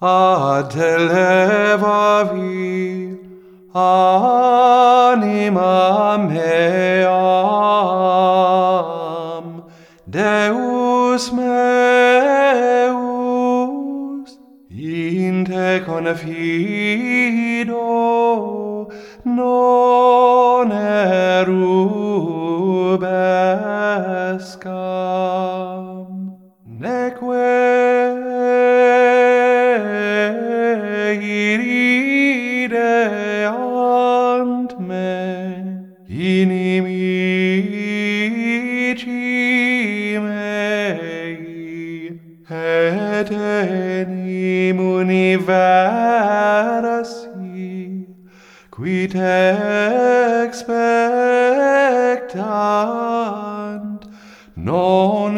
ad te levavi anima meam, Deus meus, in te confido, non erubescam, neque irideant me inimici mei, et enim universi, qui te expectant, non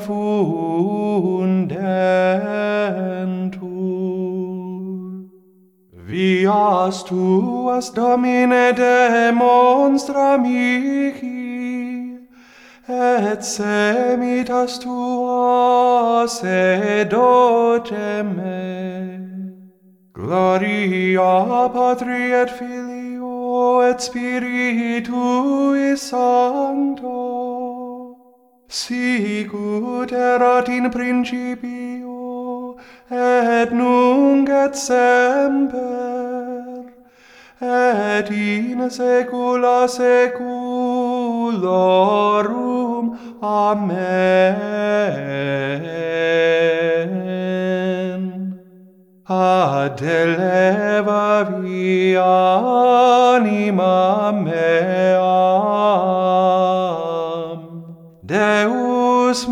confundentur. Vias tuas, Domine, demonstra mihi, et semitas tuas edogem me. Gloria Patri et Filio et Spiritui Sancto, sicut erat in principio, et nunc et semper, et in saecula saeculorum. Amen. Ad te levavi anima meam, Deus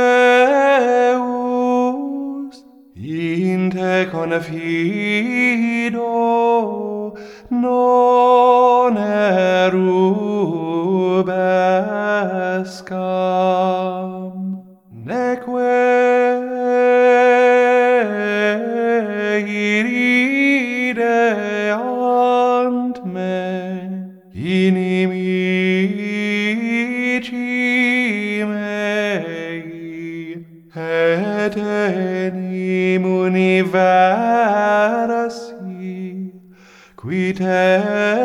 meus, in te confido, non erubescam, neque irideant me inimici mei, et enim universi, qui te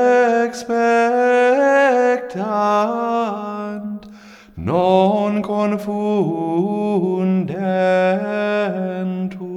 expectant, non confundentur.